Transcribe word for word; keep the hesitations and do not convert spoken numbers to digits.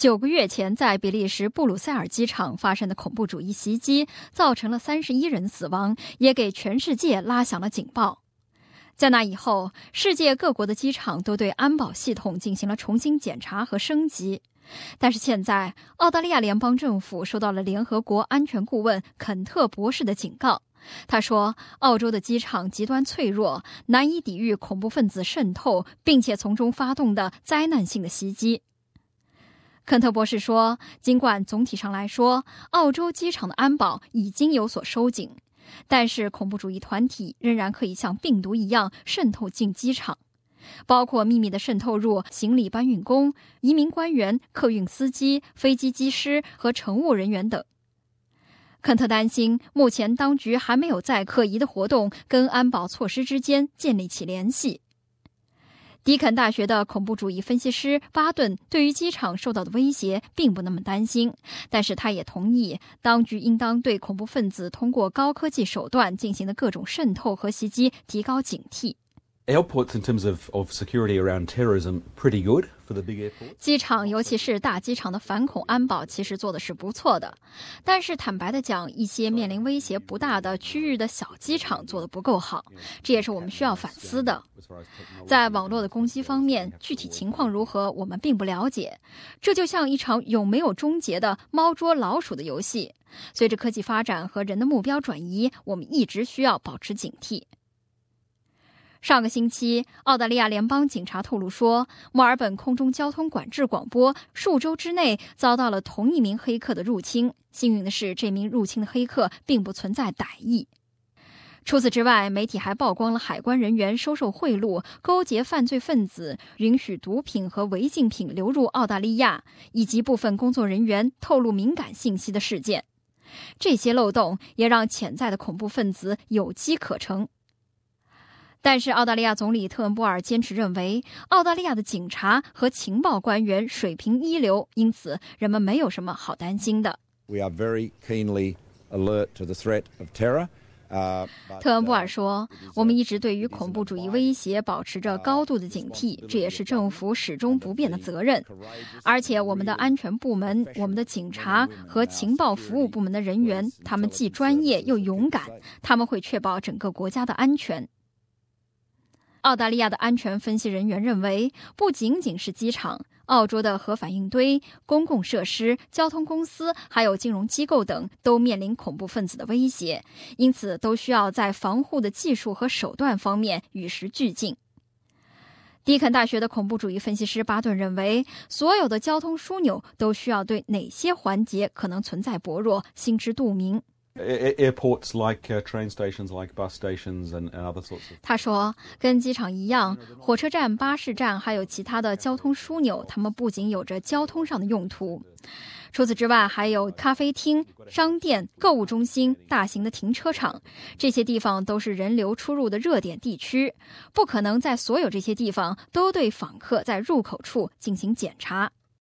九个月前在比利时布鲁塞尔机场发生的恐怖主义袭击，造成了三十一人死亡，也给全世界拉响了警报。在那以后，世界各国的机场都对安保系统进行了重新检查和升级。但是现在，澳大利亚联邦政府收到了联合国安全顾问肯特博士的警告。他说，澳洲的机场极端脆弱，难以抵御恐怖分子渗透，并且从中发动的灾难性的袭击。肯特博士说，尽管总体上来说，澳洲机场的安保已经有所收紧，但是恐怖主义团体仍然可以像病毒一样渗透进机场，包括秘密地渗透入行李搬运工、移民官员、客运司机、飞机机师和乘务人员等。肯特担心，目前当局还没有在可疑的活动跟安保措施之间建立起联系。迪肯大学的恐怖主义分析师巴顿对于机场受到的威胁并不那么担心，但是他也同意，当局应当对恐怖分子通过高科技手段进行的各种渗透和袭击提高警惕。 Airports in terms of, of security around terrorism pretty good for the big airports. 机场，尤其是大机场的反恐安保其实做的是不错的，但是坦白的讲，一些面临威胁不大的区域的小机场做得不够好，这也是我们需要反思的。在网络的攻击方面，具体情况如何我们并不了解，这就像一场有没有终结的猫捉老鼠的游戏。随着科技发展和人的目标转移，我们一直需要保持警惕。上个星期，澳大利亚联邦警察透露说，墨尔本空中交通管制广播数周之内遭到了同一名黑客的入侵。幸运的是，这名入侵的黑客并不存在歹意。除此之外，媒体还曝光了海关人员收受贿赂、勾结犯罪分子、允许毒品和违禁品流入澳大利亚，以及部分工作人员透露敏感信息的事件。这些漏洞也让潜在的恐怖分子有机可乘。但是澳大利亚总理特恩波尔坚持认为，澳大利亚的警察和情报官员水平一流，因此人们没有什么好担心的。 We are very keenly alert to the threat of terror. 特恩波尔说，我们一直对于恐怖主义威胁保持着高度的警惕，这也是政府始终不变的责任。而且我们的安全部门、我们的警察和情报服务部门的人员，他们既专业又勇敢，他们会确保整个国家的安全。澳大利亚的安全分析人员认为，不仅仅是机场，澳洲的核反应堆、公共设施、交通公司还有金融机构等都面临恐怖分子的威胁，因此都需要在防护的技术和手段方面与时俱进。迪肯大学的恐怖主义分析师巴顿认为，所有的交通枢纽都需要对哪些环节可能存在薄弱心知肚明。 Airports like uh, train stations, like bus stations and, and other sorts of. 他说，跟机场一样，火车站、巴士站还有其他的交通枢纽，它们不仅有着交通上的用途，除此之外，还有咖啡厅、商店、购物中心、大型的停车场，这些地方都是人流出入的热点地区，不可能在所有这些地方都对访客在入口处进行检查。